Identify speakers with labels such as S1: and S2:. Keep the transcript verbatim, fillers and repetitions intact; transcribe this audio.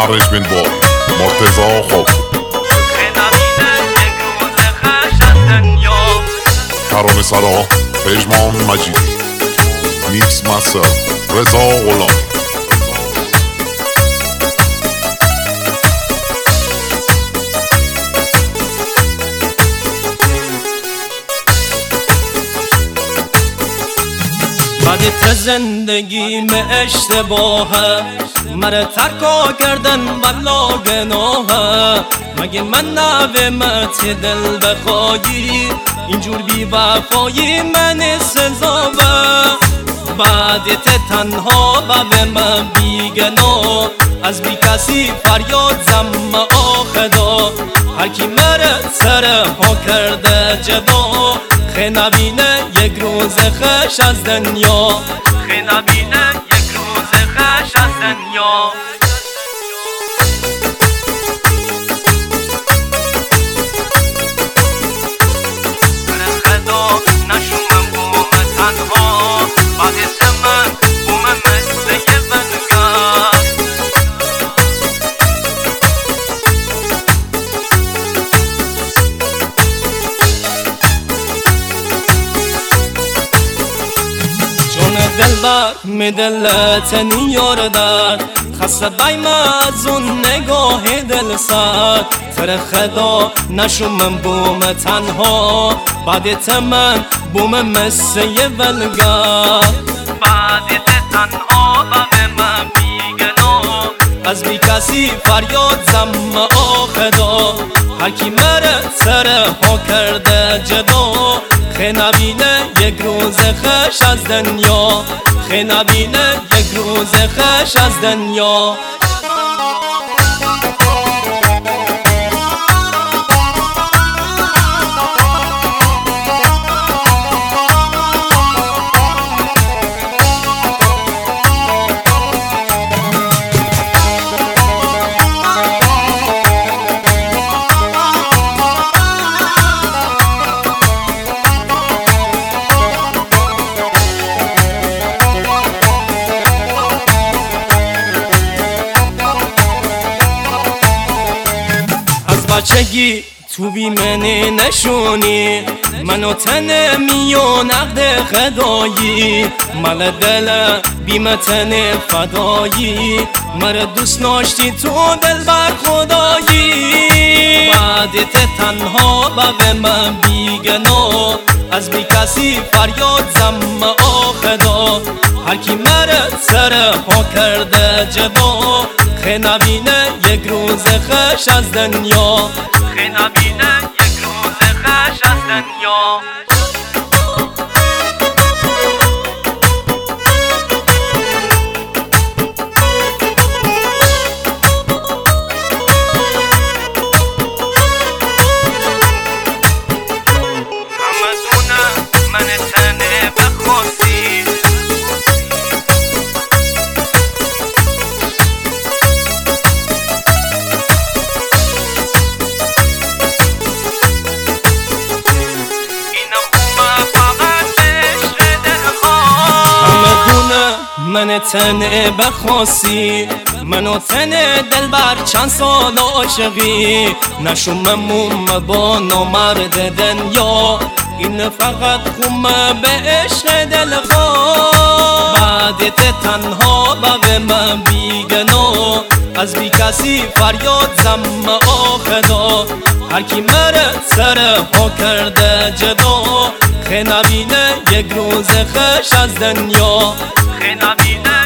S1: Arrangement boy مرتضی خوب ترانه سرا پژمان مجیدی میکس مستر رضا غلامی
S2: بعد زندگیم اشتباهه مره ترکا کردن بلا گناهه مگه من نومت دل بخوایی اینجور بی وفایی من سزاوه بعدت تنها و من بی گناه از بی کسی فریاد زم آخدا هر کی مره سر ها کرده جدا خی نبینه یک روز خش از دنیا خی نبینه یک روز خش از دنیا خدا نشومم بوم تنها بعد من بوم مثل یه بنگاه دلبر می دلت نیار در خسته بایم از اون نگاه دل سر تر خدا نشو من بوم تنها بعدت من بوم مثل یه ولگاه بعدت تنها و من بیگناه از بی کسی فریاد زم آخدا هر کی مره سر ها کرده جدا خی نبینه یک روز خش از دنیا خی نبینه یک روز خش از دنیا بچگی تو بی منی نشونی منو تن میو نقد خدایی مال دل بیمتن فدایی مر دوست ناشتی تو دل بر خدایی بعدت تنها و من بیگناه از بی کسی فریاد زم آخدا هر کی مره سر ها کرده جدا خی نبینه یک روز خش از دنیا خی نبینه یک روز خش از دنیا من تن بخواسی منو تن دل بر چند سال عاشقی نشومم با نامرد دنیا این فقط خومه به عشق دل خواه بعدت تنها و من بیگناه از بی کسی فریاد زم آخدا هر کی مره سر ها کرده جدا خی نبینه یک روز خش از دنیا خی نبینه